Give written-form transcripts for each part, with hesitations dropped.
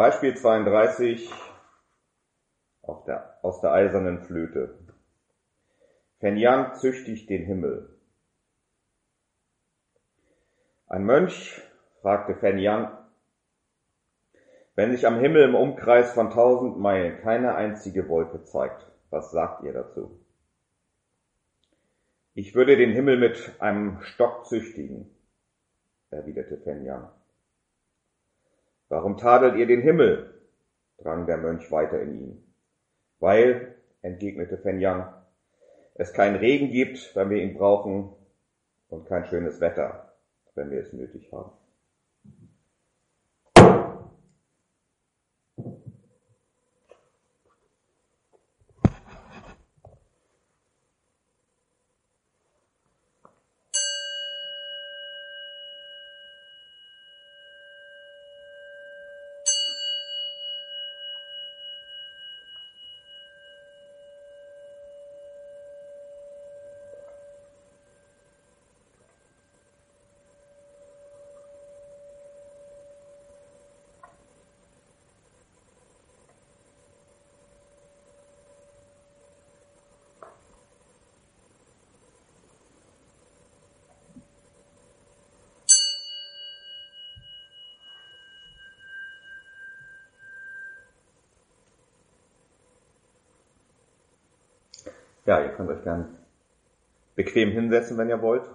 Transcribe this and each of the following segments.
Beispiel 32 aus der eisernen Flöte. Fenn-Yang züchtigt den Himmel. Ein Mönch fragte Fenn-Yang: Wenn sich am Himmel im Umkreis von 1000 Meilen keine einzige Wolke zeigt, was sagt ihr dazu? Ich würde den Himmel mit einem Stock züchtigen, erwiderte Fenn-Yang. Warum tadelt ihr den Himmel? Drang der Mönch weiter in ihn. Weil, entgegnete Fenn-Yang, es keinen Regen gibt, wenn wir ihn brauchen, und kein schönes Wetter, wenn wir es nötig haben. Ja, ihr könnt euch gern bequem hinsetzen, wenn ihr wollt.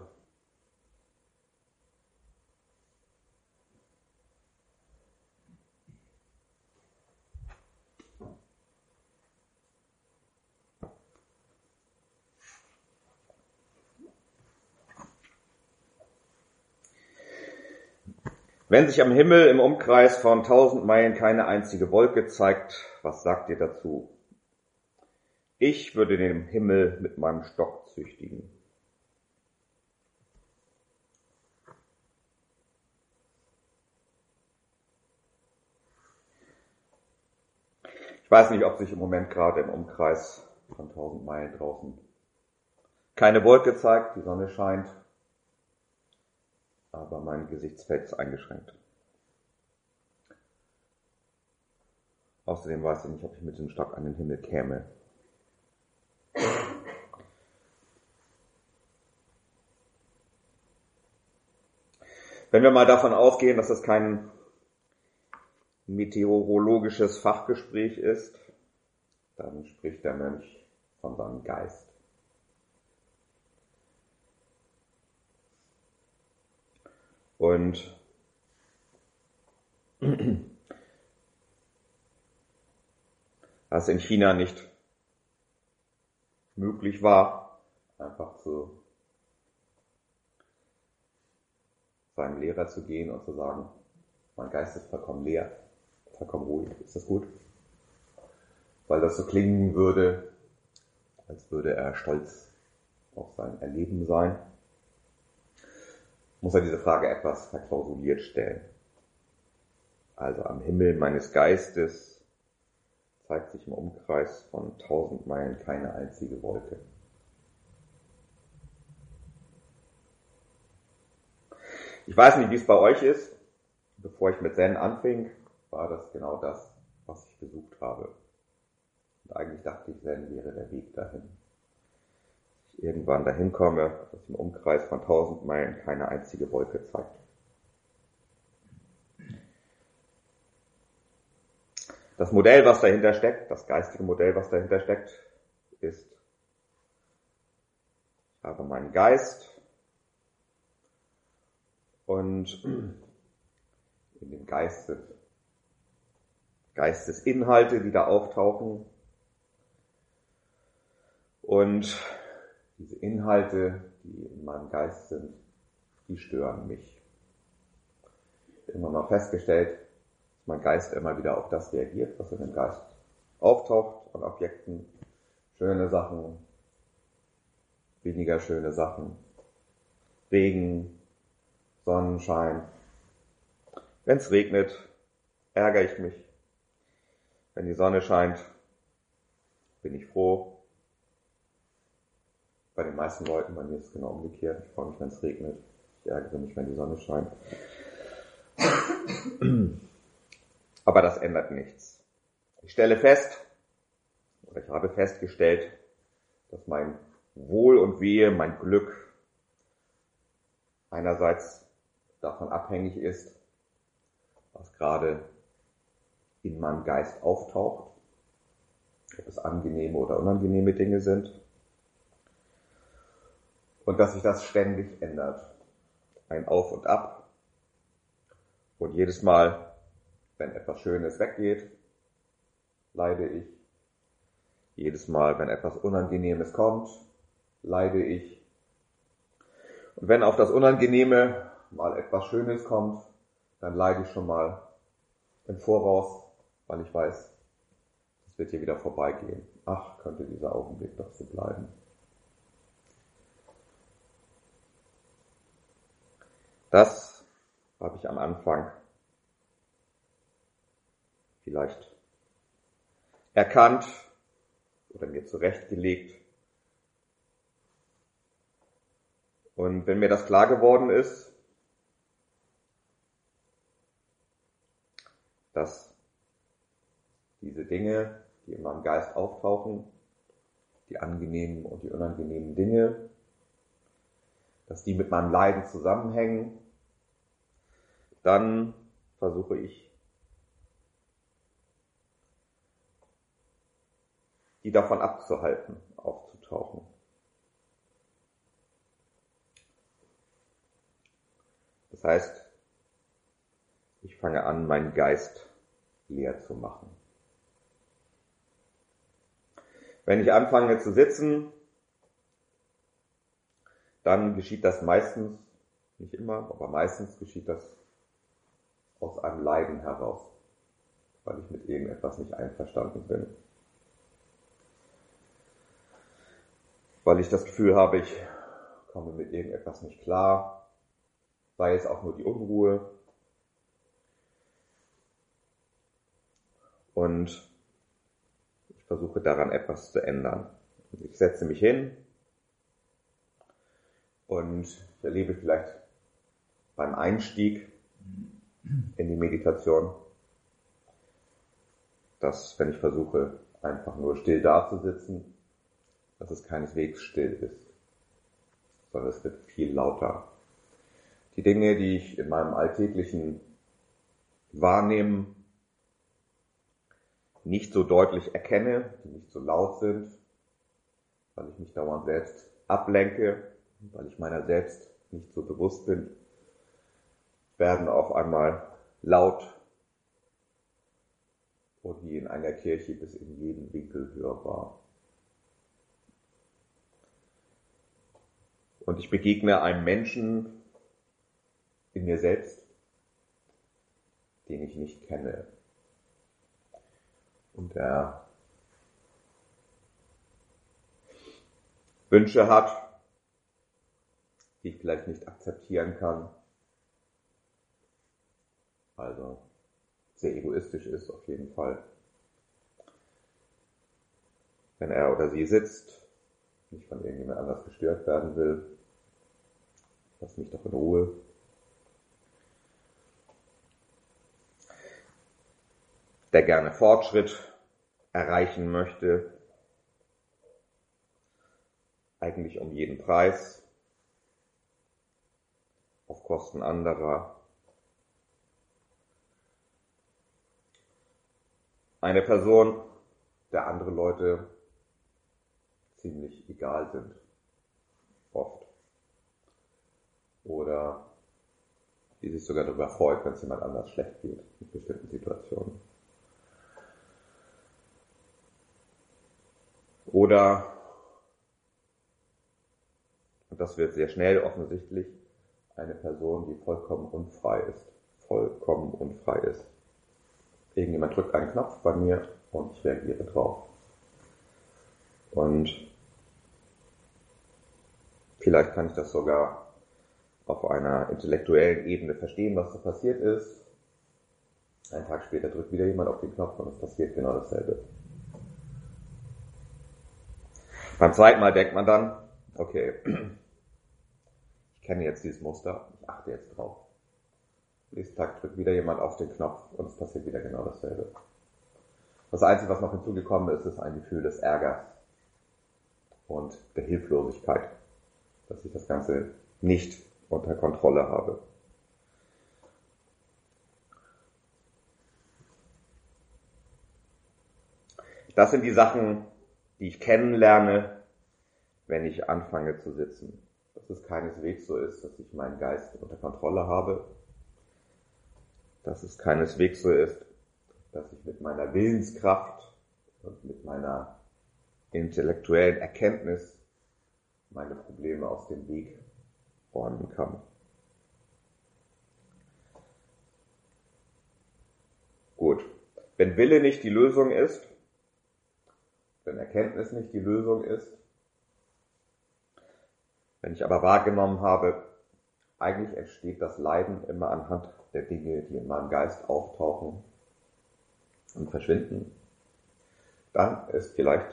Wenn sich am Himmel im Umkreis von 1000 Meilen keine einzige Wolke zeigt, was sagt ihr dazu? Ich würde den Himmel mit meinem Stock züchtigen. Ich weiß nicht, ob sich im Moment gerade im Umkreis von 1000 Meilen draußen keine Wolke zeigt, die Sonne scheint, aber mein Gesichtsfeld ist eingeschränkt. Außerdem weiß ich nicht, ob ich mit dem Stock an den Himmel käme. Wenn wir mal davon ausgehen, dass es kein meteorologisches Fachgespräch ist, dann spricht der Mönch von seinem Geist. Und was in China nicht möglich war, einfach zu seinem Lehrer zu gehen und zu sagen, mein Geist ist vollkommen leer, vollkommen ruhig, ist das gut? Weil das so klingen würde, als würde er stolz auf sein Erleben sein, muss er diese Frage etwas verklausuliert stellen. Also am Himmel meines Geistes zeigt sich im Umkreis von 1000 Meilen keine einzige Wolke. Ich weiß nicht, wie es bei euch ist. Bevor ich mit Zen anfing, war das genau das, was ich gesucht habe. Und eigentlich dachte ich, Zen wäre der Weg dahin. Dass ich irgendwann dahin komme, dass im Umkreis von 1000 Meilen keine einzige Wolke zeigt. Das Modell, was dahinter steckt, das geistige Modell, was dahinter steckt, ist, ich habe meinen Geist und in dem Geistesinhalte, die da auftauchen. Und diese Inhalte, die in meinem Geist sind, die stören mich. Ich habe immer mal festgestellt, dass mein Geist immer wieder auf das reagiert, was in dem Geist auftaucht, an Objekten. Schöne Sachen, weniger schöne Sachen, Regen, Sonnenschein. Wenn es regnet, ärgere ich mich. Wenn die Sonne scheint, bin ich froh. Bei den meisten Leuten, bei mir ist es genau umgekehrt. Ich freue mich, wenn es regnet. Ich ärgere mich, wenn die Sonne scheint. Aber das ändert nichts. Ich stelle fest, oder ich habe festgestellt, dass mein Wohl und Wehe, mein Glück einerseits davon abhängig ist, was gerade in meinem Geist auftaucht, ob es angenehme oder unangenehme Dinge sind, und dass sich das ständig ändert. Ein Auf und Ab. Und jedes Mal, wenn etwas Schönes weggeht, leide ich. Jedes Mal, wenn etwas Unangenehmes kommt, leide ich. Und wenn auf das Unangenehme mal etwas Schönes kommt, dann leide ich schon mal im Voraus, weil ich weiß, es wird hier wieder vorbeigehen. Ach, könnte dieser Augenblick doch so bleiben. Das habe ich am Anfang vielleicht erkannt oder mir zurechtgelegt. Und wenn mir das klar geworden ist, dass diese Dinge, die in meinem Geist auftauchen, die angenehmen und die unangenehmen Dinge, dass die mit meinem Leiden zusammenhängen, dann versuche ich, die davon abzuhalten, aufzutauchen. Das heißt, ich fange an, meinen Geist leer zu machen. Wenn ich anfange zu sitzen, dann geschieht das meistens, nicht immer, aber meistens geschieht das aus einem Leiden heraus, weil ich mit irgendetwas nicht einverstanden bin. Weil ich das Gefühl habe, ich komme mit irgendetwas nicht klar, sei es auch nur die Unruhe. Und ich versuche daran etwas zu ändern. Ich setze mich hin und ich erlebe vielleicht beim Einstieg in die Meditation, dass, wenn ich versuche, einfach nur still dazusitzen, dass es keineswegs still ist, sondern es wird viel lauter. Die Dinge, die ich in meinem alltäglichen Wahrnehmen nicht so deutlich erkenne, die nicht so laut sind, weil ich mich dauernd selbst ablenke, weil ich meiner selbst nicht so bewusst bin, werden auf einmal laut und wie in einer Kirche bis in jeden Winkel hörbar. Und ich begegne einem Menschen in mir selbst, den ich nicht kenne. Und der Wünsche hat, die ich vielleicht nicht akzeptieren kann. Also sehr egoistisch ist auf jeden Fall. Wenn er oder sie sitzt, nicht von irgendjemand anders gestört werden will, lass mich doch in Ruhe. Der gerne Fortschritt erreichen möchte, eigentlich um jeden Preis, auf Kosten anderer. Eine Person, der andere Leute ziemlich egal sind, oft. Oder die sich sogar darüber freut, wenn es jemand anders schlecht geht, in bestimmten Situationen. Oder, und das wird sehr schnell offensichtlich, eine Person, die vollkommen unfrei ist. Vollkommen unfrei ist. Irgendjemand drückt einen Knopf bei mir und ich reagiere drauf. Und vielleicht kann ich das sogar auf einer intellektuellen Ebene verstehen, was da passiert ist. Einen Tag später drückt wieder jemand auf den Knopf und es passiert genau dasselbe. Beim zweiten Mal denkt man dann, okay, ich kenne jetzt dieses Muster, ich achte jetzt drauf. Nächsten Tag drückt wieder jemand auf den Knopf und es passiert wieder genau dasselbe. Das Einzige, was noch hinzugekommen ist, ist ein Gefühl des Ärgers und der Hilflosigkeit, dass ich das Ganze nicht unter Kontrolle habe. Das sind die Sachen, die ich kennenlerne, wenn ich anfange zu sitzen. Dass es keineswegs so ist, dass ich meinen Geist unter Kontrolle habe. Dass es keineswegs so ist, dass ich mit meiner Willenskraft und mit meiner intellektuellen Erkenntnis meine Probleme aus dem Weg räumen kann. Gut. Wenn Wille nicht die Lösung ist, wenn Erkenntnis nicht die Lösung ist, wenn ich aber wahrgenommen habe, eigentlich entsteht das Leiden immer anhand der Dinge, die in meinem Geist auftauchen und verschwinden, dann ist vielleicht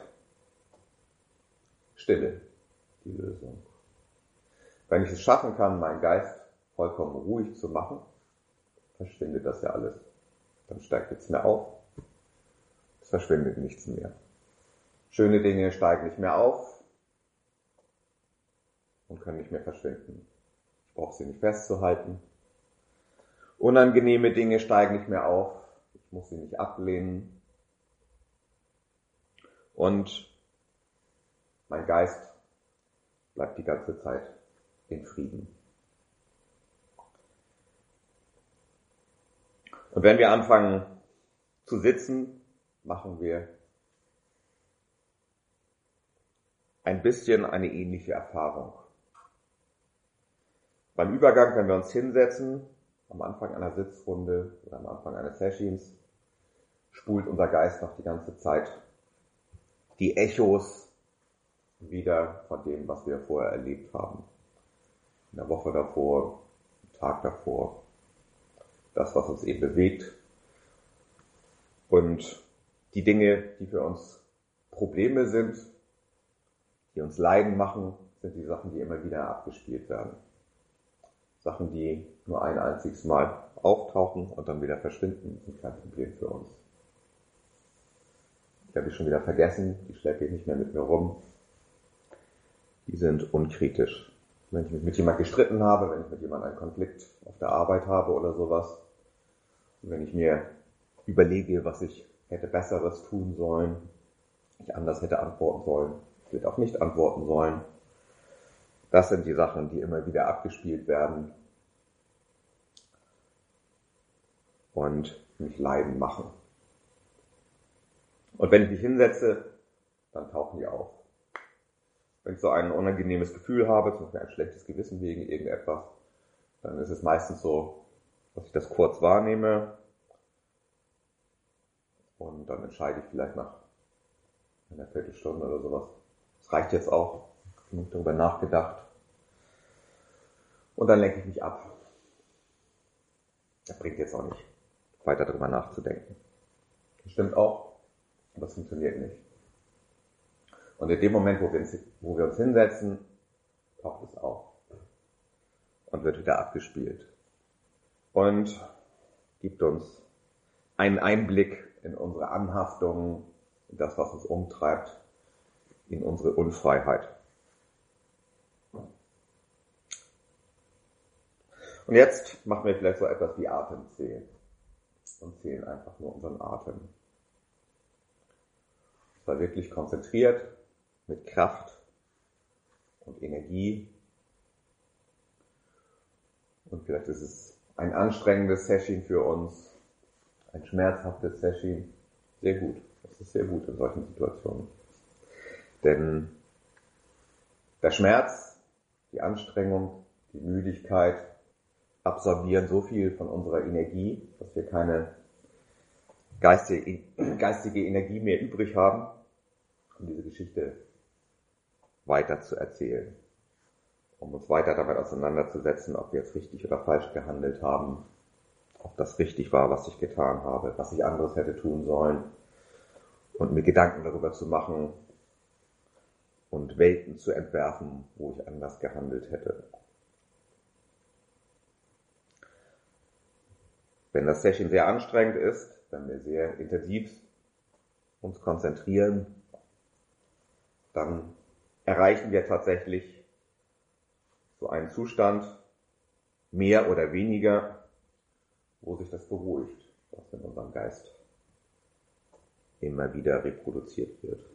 Stille die Lösung. Wenn ich es schaffen kann, meinen Geist vollkommen ruhig zu machen, verschwindet das ja alles. Dann steigt nichts mehr auf, es verschwindet nichts mehr. Schöne Dinge steigen nicht mehr auf und können nicht mehr verschwinden. Ich brauche sie nicht festzuhalten. Unangenehme Dinge steigen nicht mehr auf. Ich muss sie nicht ablehnen. Und mein Geist bleibt die ganze Zeit in Frieden. Und wenn wir anfangen zu sitzen, machen wir ein bisschen eine ähnliche Erfahrung. Beim Übergang, wenn wir uns hinsetzen, am Anfang einer Sitzrunde oder am Anfang eines Sessions, spult unser Geist noch die ganze Zeit die Echos wieder von dem, was wir vorher erlebt haben. In der Woche davor, am Tag davor, das, was uns eben bewegt. Und die Dinge, die für uns Probleme sind, die uns Leiden machen, sind die Sachen, die immer wieder abgespielt werden. Sachen, die nur ein einziges Mal auftauchen und dann wieder verschwinden, sind kein Problem für uns. Die habe ich schon wieder vergessen, die schleppe ich nicht mehr mit mir rum. Die sind unkritisch. Wenn ich mich mit jemandem gestritten habe, wenn ich mit jemandem einen Konflikt auf der Arbeit habe oder sowas, und wenn ich mir überlege, was ich hätte Besseres tun sollen, ich anders hätte antworten sollen, vielleicht auch nicht antworten sollen, das sind die Sachen, die immer wieder abgespielt werden und mich leiden machen. Und wenn ich mich hinsetze, dann tauchen die auf. Wenn ich so ein unangenehmes Gefühl habe, zum Beispiel ein schlechtes Gewissen wegen irgendetwas, dann ist es meistens so, dass ich das kurz wahrnehme und dann entscheide ich vielleicht nach einer Viertelstunde oder sowas. Das reicht jetzt auch, genug darüber nachgedacht. Und dann lenke ich mich ab. Das bringt jetzt auch nicht, weiter darüber nachzudenken. Das stimmt auch, aber es funktioniert nicht. Und in dem Moment, wo wir uns hinsetzen, taucht es auf und wird wieder abgespielt und gibt uns einen Einblick in unsere Anhaftung, in das, was uns umtreibt, in unsere Unfreiheit. Und jetzt machen wir vielleicht so etwas wie Atemzählen und zählen einfach nur unseren Atem. Es war wirklich konzentriert, mit Kraft und Energie. Und vielleicht ist es ein anstrengendes Session für uns, ein schmerzhaftes Session. Sehr gut. Das ist sehr gut in solchen Situationen. Denn der Schmerz, die Anstrengung, die Müdigkeit absorbieren so viel von unserer Energie, dass wir keine geistige Energie mehr übrig haben, um diese Geschichte weiter zu erzählen, um uns weiter damit auseinanderzusetzen, ob wir jetzt richtig oder falsch gehandelt haben, ob das richtig war, was ich getan habe, was ich anderes hätte tun sollen und mir Gedanken darüber zu machen und Welten zu entwerfen, wo ich anders gehandelt hätte. Wenn das Session sehr anstrengend ist, wenn wir sehr intensiv uns konzentrieren, dann erreichen wir tatsächlich so einen Zustand, mehr oder weniger, wo sich das beruhigt, was in unserem Geist immer wieder reproduziert wird.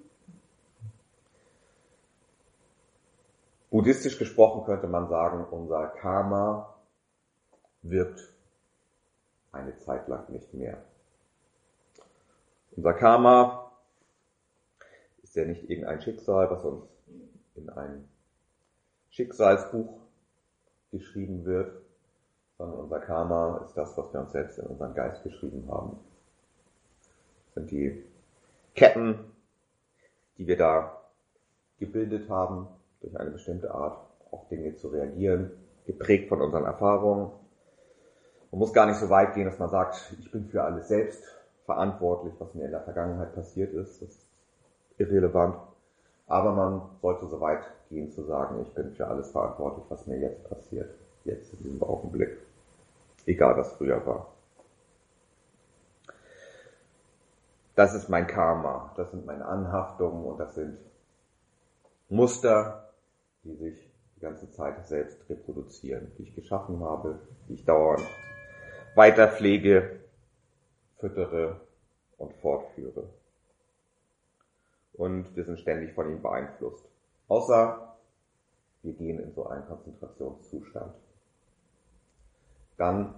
Buddhistisch gesprochen könnte man sagen, unser Karma wirkt eine Zeit lang nicht mehr. Unser Karma ist ja nicht irgendein Schicksal, was uns in ein Schicksalsbuch geschrieben wird, sondern unser Karma ist das, was wir uns selbst in unseren Geist geschrieben haben. Das sind die Ketten, die wir da gebildet haben, durch eine bestimmte Art auf Dinge zu reagieren, geprägt von unseren Erfahrungen. Man muss gar nicht so weit gehen, dass man sagt, ich bin für alles selbst verantwortlich, was mir in der Vergangenheit passiert ist. Das ist irrelevant. Aber man sollte so weit gehen zu sagen, ich bin für alles verantwortlich, was mir jetzt passiert. Jetzt in diesem Augenblick. Egal, was früher war. Das ist mein Karma. Das sind meine Anhaftungen und das sind Muster, die sich die ganze Zeit selbst reproduzieren, die ich geschaffen habe, die ich dauernd weiter pflege, füttere und fortführe. Und wir sind ständig von ihm beeinflusst. Außer wir gehen in so einen Konzentrationszustand. Dann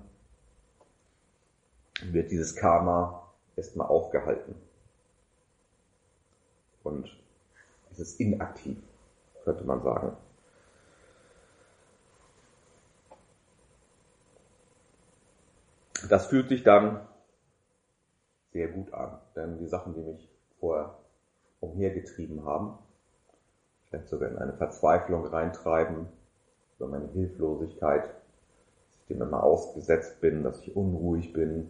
wird dieses Karma erstmal aufgehalten. Und es ist inaktiv, könnte man sagen. Das fühlt sich dann sehr gut an, denn die Sachen, die mich vorher umhergetrieben haben, vielleicht sogar in eine Verzweiflung reintreiben, über meine Hilflosigkeit, dass ich dem immer ausgesetzt bin, dass ich unruhig bin,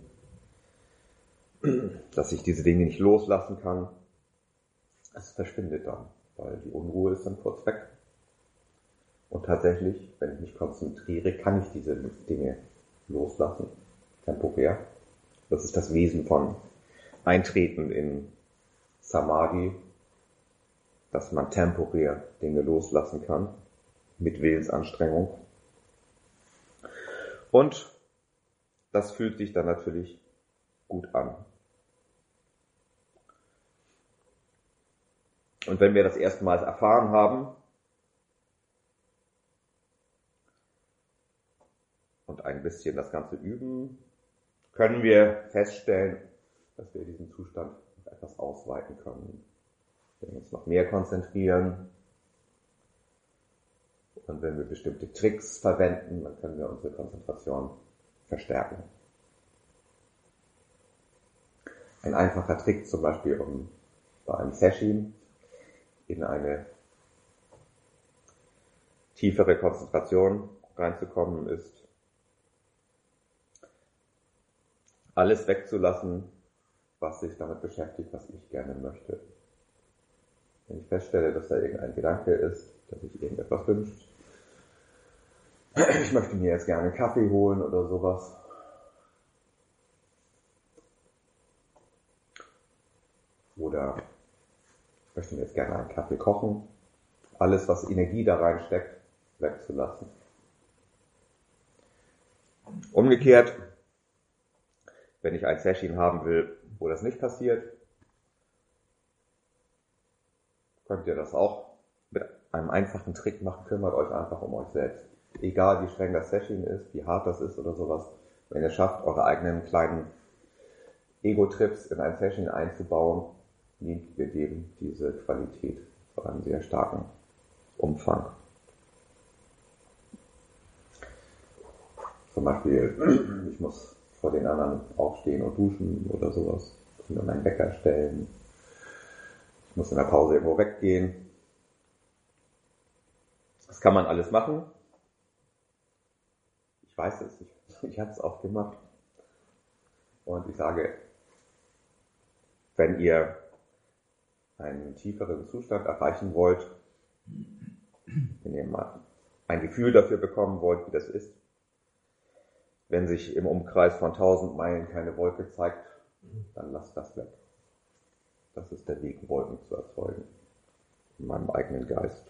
dass ich diese Dinge nicht loslassen kann, es verschwindet dann, weil die Unruhe ist dann kurz weg. Und tatsächlich, wenn ich mich konzentriere, kann ich diese Dinge loslassen, temporär. Das ist das Wesen von Eintreten in Samadhi, dass man temporär Dinge loslassen kann, mit Willensanstrengung. Und das fühlt sich dann natürlich gut an. Und wenn wir das erstmals erfahren haben und ein bisschen das Ganze üben, können wir feststellen, dass wir diesen Zustand noch etwas ausweiten können. Wenn wir uns noch mehr konzentrieren und wenn wir bestimmte Tricks verwenden, dann können wir unsere Konzentration verstärken. Ein einfacher Trick zum Beispiel, um bei einem Session in eine tiefere Konzentration reinzukommen, ist, alles wegzulassen, was sich damit beschäftigt, was ich gerne möchte. Wenn ich feststelle, dass da irgendein Gedanke ist, dass sich irgendetwas wünscht, ich möchte mir jetzt gerne einen Kaffee holen oder sowas, oder ich möchte mir jetzt gerne einen Kaffee kochen, alles, was Energie da reinsteckt, wegzulassen. Umgekehrt, wenn ich ein Session haben will, wo das nicht passiert, könnt ihr das auch mit einem einfachen Trick machen. Kümmert euch einfach um euch selbst. Egal wie streng das Session ist, wie hart das ist oder sowas. Wenn ihr schafft, eure eigenen kleinen Ego-Trips in ein Session einzubauen, nehmt ihr dem diese Qualität zu einem sehr starken Umfang. Zum Beispiel, ich muss vor den anderen aufstehen und duschen oder sowas. Ich muss mir meinen Wecker stellen. Ich muss in der Pause irgendwo weggehen. Das kann man alles machen. Ich weiß es, ich habe es auch gemacht. Und ich sage, wenn ihr einen tieferen Zustand erreichen wollt, wenn ihr mal ein Gefühl dafür bekommen wollt, wie das ist, wenn sich im Umkreis von 1000 Meilen keine Wolke zeigt, dann lasst das weg. Das ist der Weg, Wolken zu erzeugen. In meinem eigenen Geist.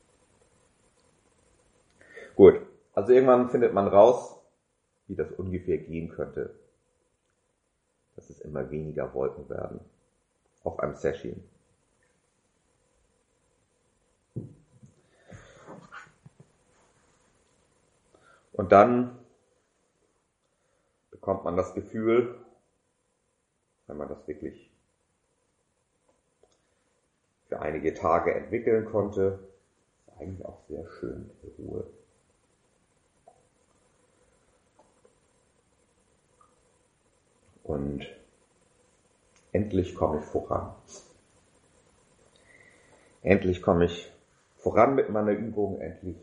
Gut, also irgendwann findet man raus, wie das ungefähr gehen könnte, dass es immer weniger Wolken werden auf einem Session. Und dann bekommt man das Gefühl, wenn man das wirklich für einige Tage entwickeln konnte, ist eigentlich auch sehr schön, die Ruhe. Und endlich komme ich voran. Endlich komme ich voran mit meiner Übung, endlich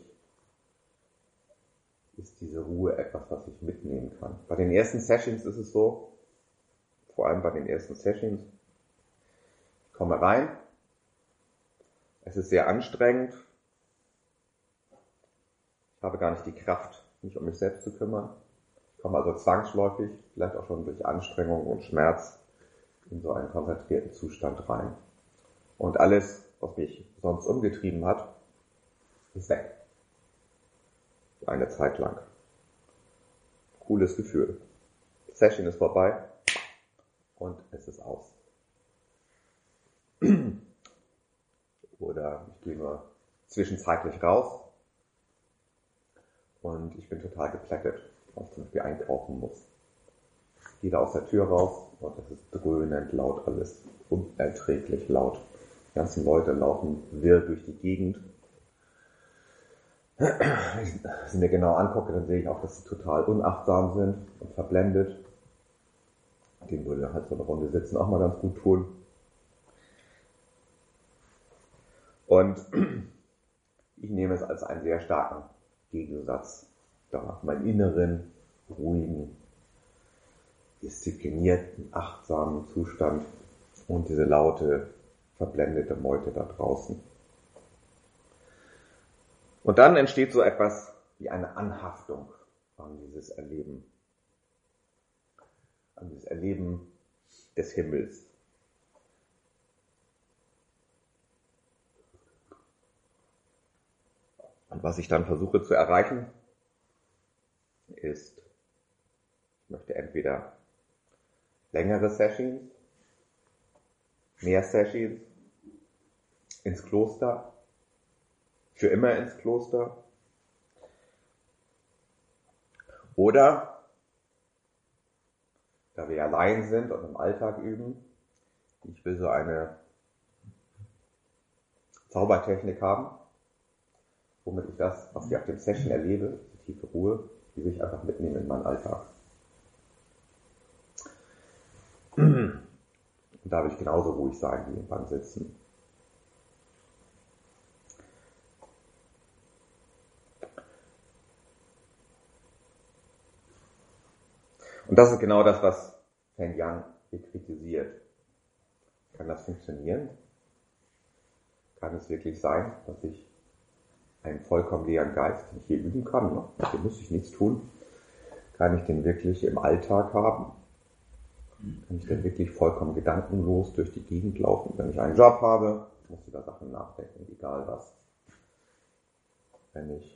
ist diese Ruhe etwas, was ich mitnehmen kann. Bei den ersten Sessions ist es so, vor allem bei den ersten Sessions, ich komme rein, es ist sehr anstrengend, ich habe gar nicht die Kraft, mich um mich selbst zu kümmern. Ich komme also zwangsläufig, vielleicht auch schon durch Anstrengung und Schmerz, in so einen konzentrierten Zustand rein. Und alles, was mich sonst umgetrieben hat, ist weg. Für eine Zeit lang. Cooles Gefühl. Die Session ist vorbei und es ist aus. Oder ich gehe nur zwischenzeitlich raus und ich bin total geplättet, weil ich zum Beispiel einkaufen muss. Ich gehe da aus der Tür raus und es ist dröhnend laut alles, unerträglich laut. Die ganzen Leute laufen wirr durch die Gegend. Wenn ich sie mir genau angucke, dann sehe ich auch, dass sie total unachtsam sind und verblendet. Dem würde halt so eine Runde sitzen auch mal ganz gut tun. Und ich nehme es als einen sehr starken Gegensatz dar. Meinen inneren, ruhigen, disziplinierten, achtsamen Zustand und diese laute, verblendete Meute da draußen. Und dann entsteht so etwas wie eine Anhaftung an dieses Erleben des Himmels. Und was ich dann versuche zu erreichen, ist, ich möchte entweder längere Sessions, mehr Sessions, ins Kloster, für immer ins Kloster, oder, da wir allein sind und im Alltag üben, ich will so eine Zaubertechnik haben, womit ich das, was ich auf dem Session erlebe, die tiefe Ruhe, die will ich einfach mitnehmen in meinen Alltag. Und da will ich genauso ruhig sein wie beim Sitzen. Und das ist genau das, was Fan Yang hier kritisiert. Kann das funktionieren? Kann es wirklich sein, dass ich einen vollkommen leeren Geist, den ich hier üben kann, ne? Hier muss ich nichts tun, kann ich den wirklich im Alltag haben? Kann ich denn wirklich vollkommen gedankenlos durch die Gegend laufen, wenn ich einen Job habe? Ich muss über Sachen nachdenken, egal was. Wenn ich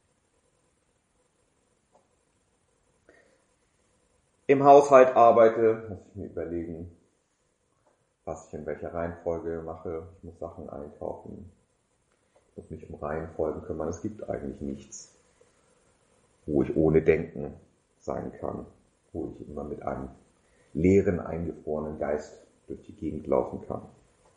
im Haushalt arbeite, muss ich mir überlegen, was ich in welcher Reihenfolge mache. Ich muss Sachen einkaufen. Ich muss mich um Reihenfolgen kümmern. Es gibt eigentlich nichts, wo ich ohne Denken sein kann, wo ich immer mit einem leeren, eingefrorenen Geist durch die Gegend laufen kann.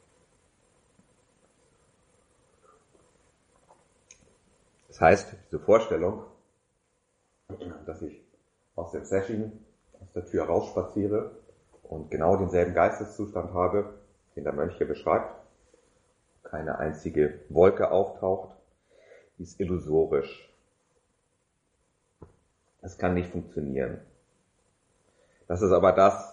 Das heißt, diese Vorstellung, dass ich aus der Session, aus der Tür rausspaziere und genau denselben Geisteszustand habe, den der Mönch hier beschreibt, keine einzige Wolke auftaucht, die ist illusorisch. Das kann nicht funktionieren. Das ist aber das,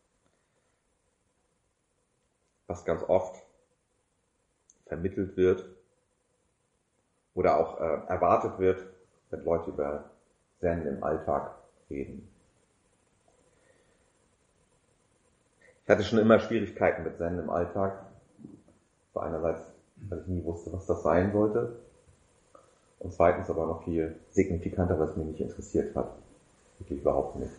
was ganz oft vermittelt wird oder auch erwartet wird, wenn Leute über Zen im Alltag reden. Ich hatte schon immer Schwierigkeiten mit Zen im Alltag. So einerseits, weil ich nie wusste, was das sein sollte. Und zweitens aber noch viel signifikanter, was mich nicht interessiert hat. Wirklich überhaupt nicht.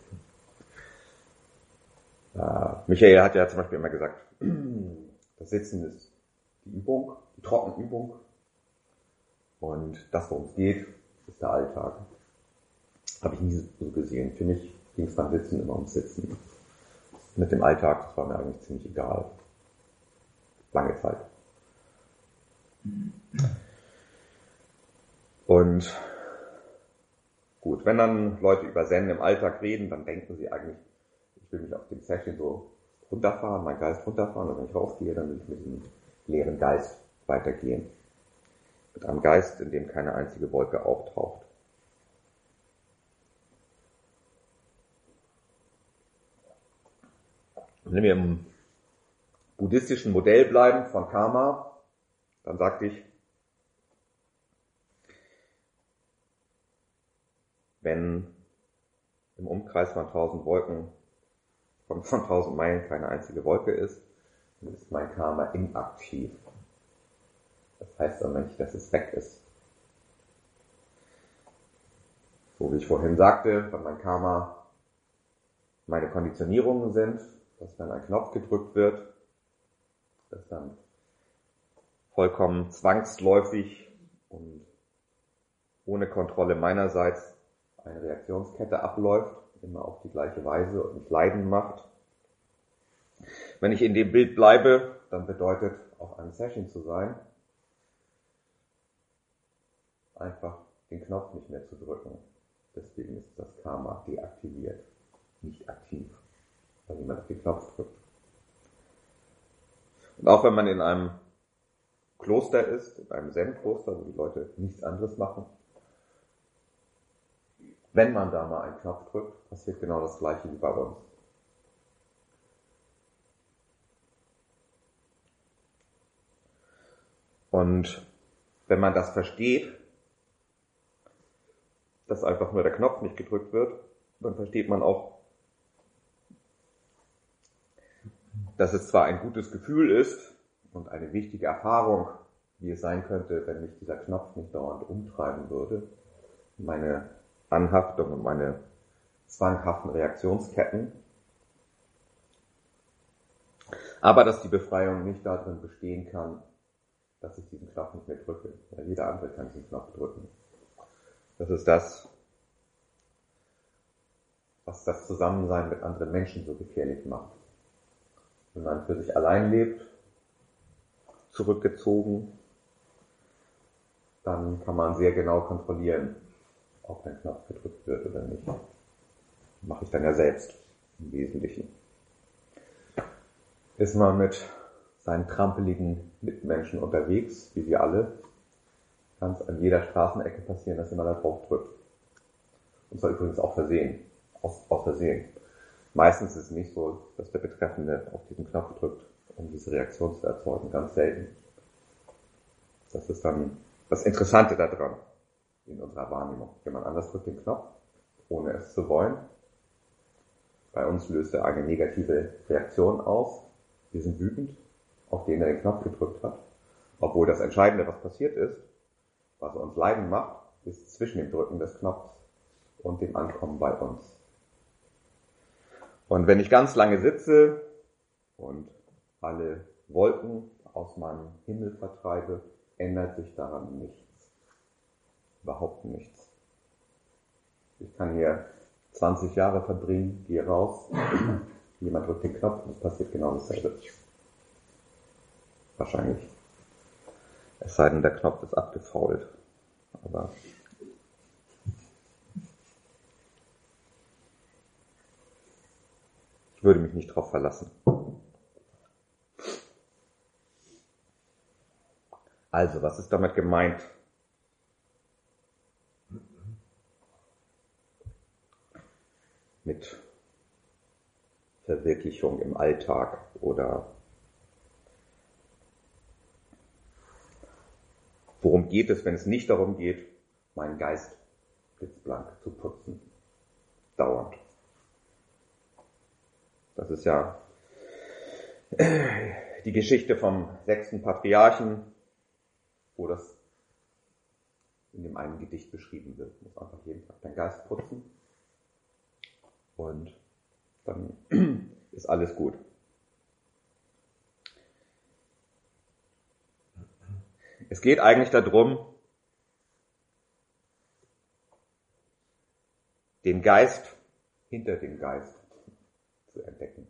Michael hat ja zum Beispiel immer gesagt, das Sitzen ist die Übung, die Trockenübung. Und das, worum es geht, ist der Alltag. Habe ich nie so gesehen. Für mich ging es beim Sitzen immer ums Sitzen. Mit dem Alltag, das war mir eigentlich ziemlich egal. Lange Zeit. Und gut, wenn dann Leute über Zen im Alltag reden, dann denken sie eigentlich, ich will mich auf dem Session so runterfahren, meinen Geist runterfahren, und wenn ich rausgehe, dann will ich mit diesem leeren Geist weitergehen. Mit einem Geist, in dem keine einzige Wolke auftaucht. Wenn wir im buddhistischen Modell bleiben von Karma, dann sagte ich, wenn im Umkreis von 1000 Wolken, von 1000 Meilen keine einzige Wolke ist, dann ist mein Karma inaktiv. Das heißt aber nicht, dass es weg ist. So wie ich vorhin sagte, wenn mein Karma meine Konditionierungen sind, dass wenn ein Knopf gedrückt wird, dass dann vollkommen zwangsläufig und ohne Kontrolle meinerseits eine Reaktionskette abläuft, immer auf die gleiche Weise und mich leiden macht. Wenn ich in dem Bild bleibe, dann bedeutet auf einem Session zu sein, einfach den Knopf nicht mehr zu drücken. Deswegen ist das Karma deaktiviert, nicht aktiv, weil jemand auf den Knopf drückt. Und auch wenn man in einem Kloster ist, in einem Zen-Kloster, wo die Leute nichts anderes machen, wenn man da mal einen Knopf drückt, passiert genau das Gleiche wie bei uns. Und wenn man das versteht, dass einfach nur der Knopf nicht gedrückt wird, dann versteht man auch, dass es zwar ein gutes Gefühl ist und eine wichtige Erfahrung, wie es sein könnte, wenn mich dieser Knopf nicht dauernd umtreiben würde, meine Anhaftung und meine zwanghaften Reaktionsketten, aber dass die Befreiung nicht darin bestehen kann, dass ich diesen Knopf nicht mehr drücke, weil jeder andere kann diesen Knopf drücken. Das ist das, was das Zusammensein mit anderen Menschen so gefährlich macht. Wenn man für sich allein lebt, zurückgezogen, dann kann man sehr genau kontrollieren, ob ein Knopf gedrückt wird oder nicht. Das mache ich dann ja selbst im Wesentlichen. Ist man mit seinen trampeligen Mitmenschen unterwegs, wie wir alle, kann es an jeder Straßenecke passieren, dass jemand da drauf drückt. Und zwar übrigens auch aus Versehen. Meistens ist es nicht so, dass der Betreffende auf diesen Knopf drückt, um diese Reaktion zu erzeugen. Ganz selten. Das ist dann das Interessante daran, in unserer Wahrnehmung. Jemand anders drückt den Knopf, ohne es zu wollen. Bei uns löst er eine negative Reaktion aus. Wir sind wütend, auf den er den Knopf gedrückt hat. Obwohl das Entscheidende, was passiert ist, was uns leiden macht, ist zwischen dem Drücken des Knopfs und dem Ankommen bei uns. Und wenn ich ganz lange sitze und alle Wolken aus meinem Himmel vertreibe, ändert sich daran nichts. Überhaupt nichts. Ich kann hier 20 Jahre verbringen, gehe raus, jemand drückt den Knopf und es passiert genau dasselbe. Wahrscheinlich. Es sei denn, der Knopf ist abgefault. Aber ich würde mich nicht drauf verlassen. Also, was ist damit gemeint? Mit Verwirklichung im Alltag oder worum geht es, wenn es nicht darum geht, meinen Geist blitzblank zu putzen? dauernd. Das ist ja die Geschichte vom 6. Patriarchen, wo das in dem einen Gedicht beschrieben wird. Du musst einfach jeden Tag deinen Geist putzen und dann ist alles gut. Es geht eigentlich darum, den Geist hinter dem Geist zu entdecken.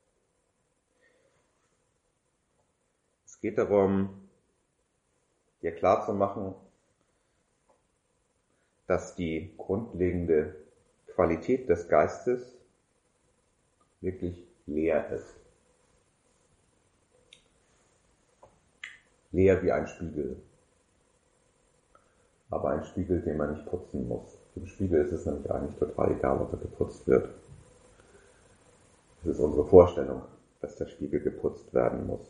Es geht darum, dir klarzumachen, dass die grundlegende Qualität des Geistes wirklich leer ist. Leer wie ein Spiegel. Aber ein Spiegel, den man nicht putzen muss. Dem Spiegel ist es nämlich eigentlich total egal, ob er geputzt wird. Es ist unsere Vorstellung, dass der Spiegel geputzt werden muss.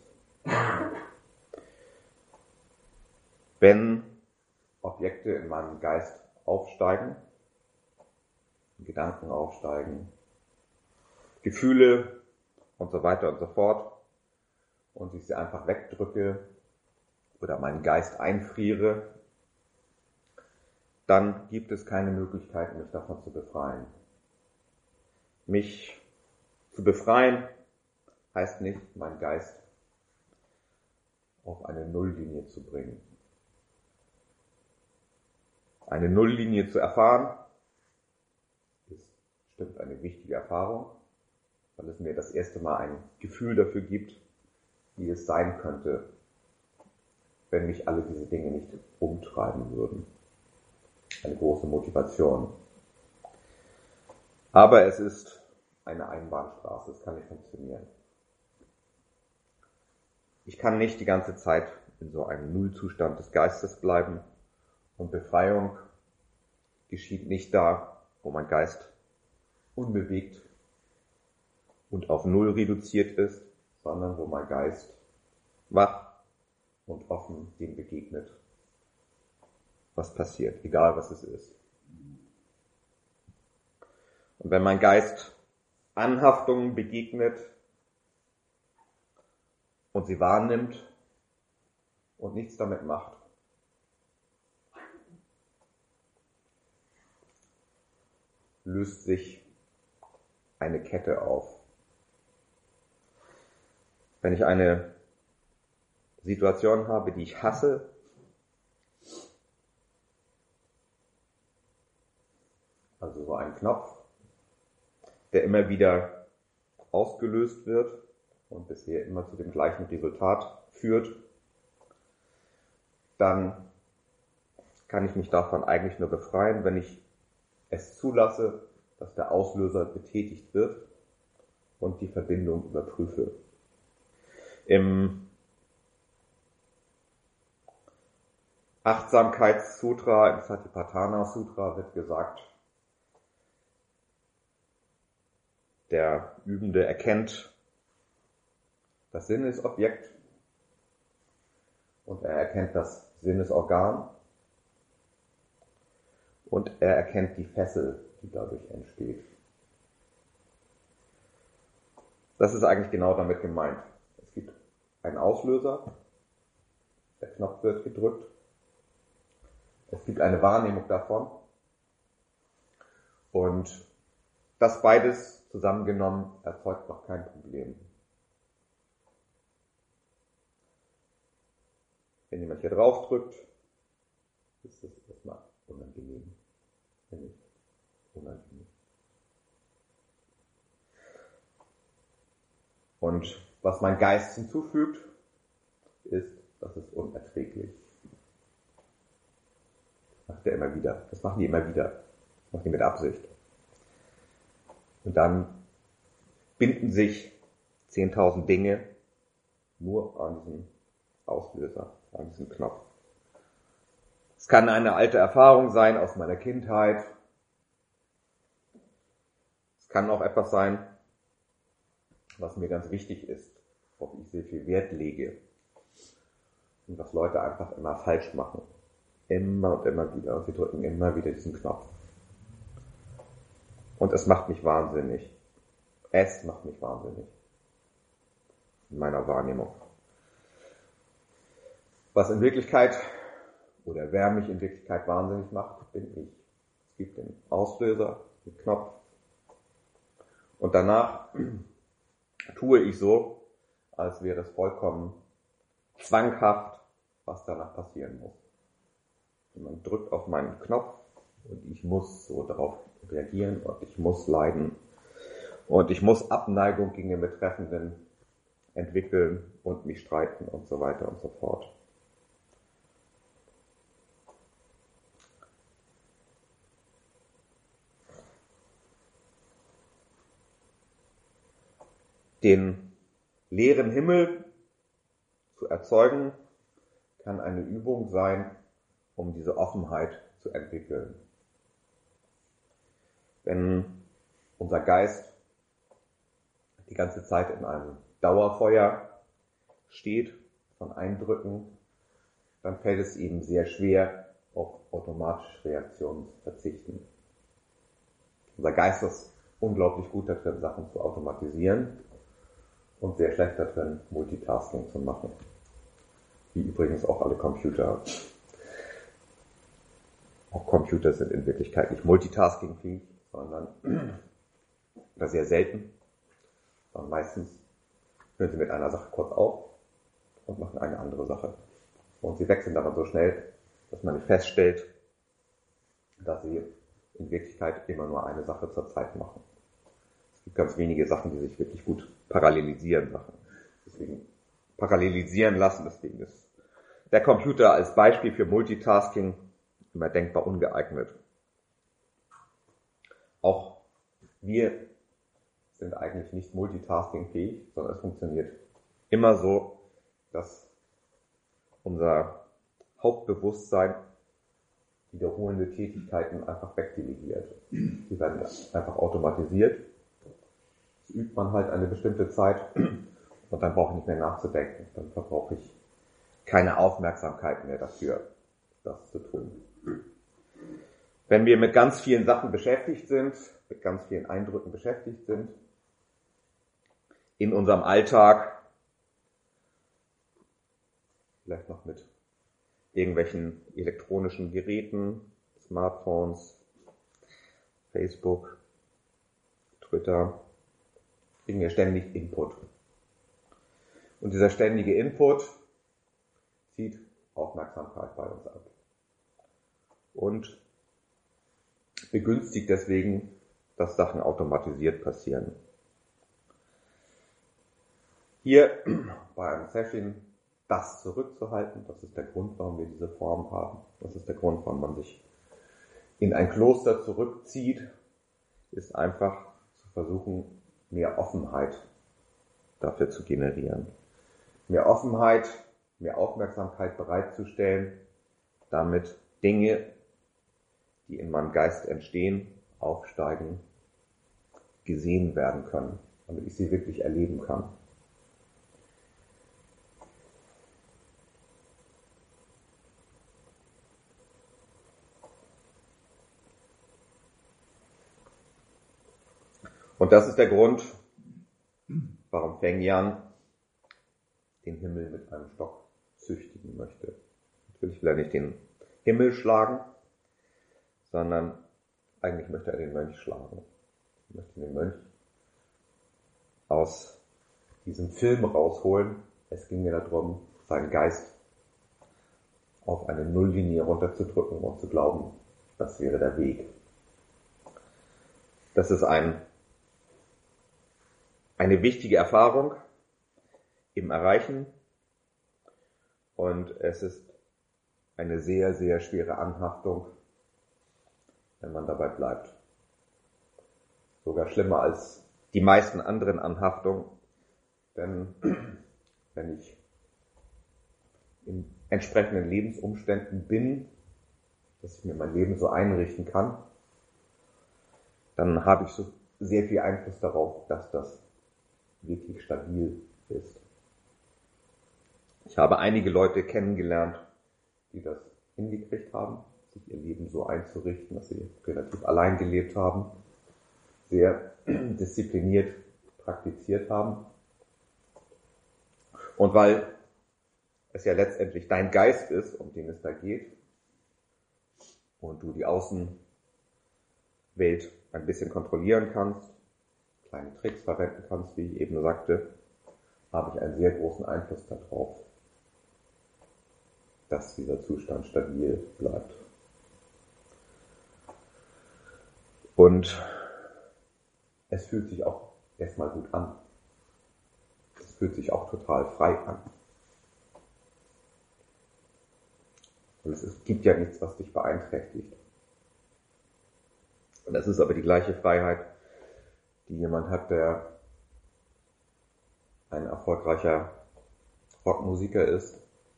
Wenn Objekte in meinem Geist aufsteigen, Gedanken aufsteigen, Gefühle und so weiter und so fort, und ich sie einfach wegdrücke oder meinen Geist einfriere, dann gibt es keine Möglichkeit, mich davon zu befreien. Mich zu befreien heißt nicht, meinen Geist auf eine Nulllinie zu bringen. Eine Nulllinie zu erfahren, ist bestimmt eine wichtige Erfahrung, weil es mir das erste Mal ein Gefühl dafür gibt, wie es sein könnte, wenn mich alle diese Dinge nicht umtreiben würden. Eine große Motivation. Aber es ist eine Einbahnstraße, es kann nicht funktionieren. Ich kann nicht die ganze Zeit in so einem Nullzustand des Geistes bleiben, und Befreiung geschieht nicht da, wo mein Geist unbewegt und auf Null reduziert ist, sondern wo mein Geist wach und offen dem begegnet, was passiert, egal was es ist. Und wenn mein Geist Anhaftungen begegnet und sie wahrnimmt und nichts damit macht, löst sich eine Kette auf. Wenn ich eine Situation habe, die ich hasse, also so ein Knopf, der immer wieder ausgelöst wird und bisher immer zu dem gleichen Resultat führt, dann kann ich mich davon eigentlich nur befreien, wenn ich es zulasse, dass der Auslöser betätigt wird und die Verbindung überprüfe. Im Achtsamkeitssutra, im Satipatthana Sutra wird gesagt, der Übende erkennt das Sinnesobjekt und er erkennt das Sinnesorgan und er erkennt die Fessel, die dadurch entsteht. Das ist eigentlich genau damit gemeint. Es gibt einen Auslöser, der Knopf wird gedrückt, es gibt eine Wahrnehmung davon und das beides zusammengenommen erzeugt noch kein Problem. Wenn jemand hier drauf drückt, ist es erstmal unangenehm. Wenn nicht unangenehm. Und was mein Geist hinzufügt, ist, das ist unerträglich. Das macht er immer wieder. Das machen die immer wieder. Das machen die mit Absicht. Und dann binden sich 10.000 Dinge nur an diesen Auslöser, an diesen Knopf. Es kann eine alte Erfahrung sein aus meiner Kindheit. Es kann auch etwas sein, was mir ganz wichtig ist, worauf ich sehr viel Wert lege. Und was Leute einfach immer falsch machen. Immer und immer wieder. Und sie drücken immer wieder diesen Knopf. Und es macht mich wahnsinnig. Es macht mich wahnsinnig. In meiner Wahrnehmung. Was in Wirklichkeit, oder wer mich in Wirklichkeit wahnsinnig macht, bin ich. Es gibt den Auslöser, den Knopf. Und danach tue ich so, als wäre es vollkommen zwanghaft, was danach passieren muss. Und man drückt auf meinen Knopf und ich muss so darauf reagieren und ich muss leiden und ich muss Abneigung gegen den Betreffenden entwickeln und mich streiten und so weiter und so fort. Den leeren Himmel zu erzeugen, kann eine Übung sein, um diese Offenheit zu entwickeln. Wenn unser Geist die ganze Zeit in einem Dauerfeuer steht von Eindrücken, dann fällt es ihm sehr schwer, auf automatische Reaktionen zu verzichten. Unser Geist ist unglaublich gut darin, Sachen zu automatisieren und sehr schlecht darin, Multitasking zu machen. Wie übrigens auch alle Computer. Auch Computer sind in Wirklichkeit nicht multitaskingfähig, sondern oder sehr selten. Sondern meistens hören sie mit einer Sache kurz auf und machen eine andere Sache. Und sie wechseln daran so schnell, dass man nicht feststellt, dass sie in Wirklichkeit immer nur eine Sache zur Zeit machen. Es gibt ganz wenige Sachen, die sich wirklich gut parallelisieren lassen. Deswegen ist der Computer als Beispiel für Multitasking immer denkbar ungeeignet. Auch wir sind eigentlich nicht multitaskingfähig, sondern es funktioniert immer so, dass unser Hauptbewusstsein wiederholende Tätigkeiten einfach wegdelegiert. Die werden einfach automatisiert. Das übt man halt eine bestimmte Zeit und dann brauche ich nicht mehr nachzudenken. Dann verbrauche ich keine Aufmerksamkeit mehr dafür, das zu tun. Wenn wir mit ganz vielen Sachen beschäftigt sind, mit ganz vielen Eindrücken beschäftigt sind, in unserem Alltag, vielleicht noch mit irgendwelchen elektronischen Geräten, Smartphones, Facebook, Twitter, kriegen wir ständig Input. Und dieser ständige Input zieht Aufmerksamkeit bei uns ab. Und begünstigt deswegen, dass Sachen automatisiert passieren. Hier bei einem Session das zurückzuhalten, das ist der Grund, warum wir diese Form haben. Das ist der Grund, warum man sich in ein Kloster zurückzieht, ist einfach zu versuchen, mehr Offenheit dafür zu generieren. Mehr Offenheit, mehr Aufmerksamkeit bereitzustellen, damit Dinge, die in meinem Geist entstehen, aufsteigen, gesehen werden können, damit ich sie wirklich erleben kann. Und das ist der Grund, warum Feng Yan den Himmel mit einem Stock züchtigen möchte. Natürlich will er nicht den Himmel schlagen, sondern eigentlich möchte er den Mönch schlagen. Er möchte den Mönch aus diesem Film rausholen. Es ging mir darum, seinen Geist auf eine Nulllinie runterzudrücken und zu glauben, das wäre der Weg. Das ist eine wichtige Erfahrung im Erreichen und es ist eine sehr, sehr schwere Anhaftung, wenn man dabei bleibt. Sogar schlimmer als die meisten anderen Anhaftungen, denn wenn ich in entsprechenden Lebensumständen bin, dass ich mir mein Leben so einrichten kann, dann habe ich so sehr viel Einfluss darauf, dass das wirklich stabil ist. Ich habe einige Leute kennengelernt, die das hingekriegt haben, sich ihr Leben so einzurichten, dass sie relativ allein gelebt haben. sehr diszipliniert praktiziert haben. Und weil es ja letztendlich dein Geist ist, um den es da geht, und du die Außenwelt ein bisschen kontrollieren kannst, kleine Tricks verwenden kannst, wie ich eben sagte, habe ich einen sehr großen Einfluss darauf, dass dieser Zustand stabil bleibt. Und es fühlt sich auch erstmal gut an. Es fühlt sich auch total frei an. Und es gibt ja nichts, was dich beeinträchtigt. Und das ist aber die gleiche Freiheit, die jemand hat, der ein erfolgreicher Rockmusiker ist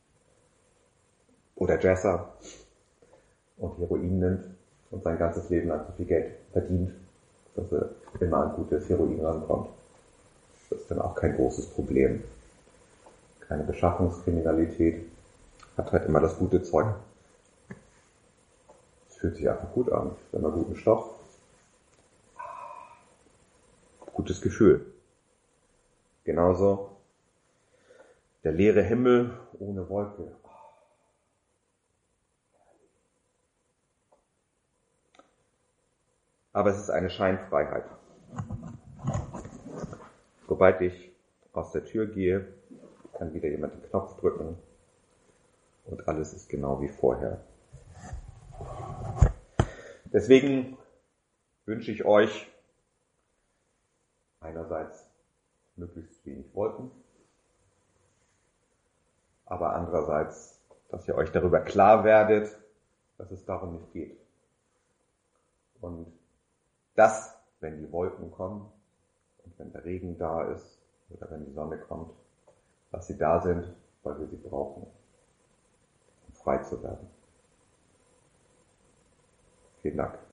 oder Jazzer und Heroin nimmt und sein ganzes Leben lang so viel Geld verdient, dass er immer an gutes Heroin rankommt. Das ist dann auch kein großes Problem. Keine Beschaffungskriminalität, hat halt immer das gute Zeug. Es fühlt sich einfach gut an, wenn man guten Stoff, gutes Gefühl. Genauso der leere Himmel ohne Wolke. Aber es ist eine Scheinfreiheit. Sobald ich aus der Tür gehe, kann wieder jemand den Knopf drücken und alles ist genau wie vorher. Deswegen wünsche ich euch einerseits möglichst wenig Wolken, aber andererseits, dass ihr euch darüber klar werdet, dass es darum nicht geht. Und dass, wenn die Wolken kommen und wenn der Regen da ist oder wenn die Sonne kommt, dass sie da sind, weil wir sie brauchen, um frei zu werden. Vielen Dank.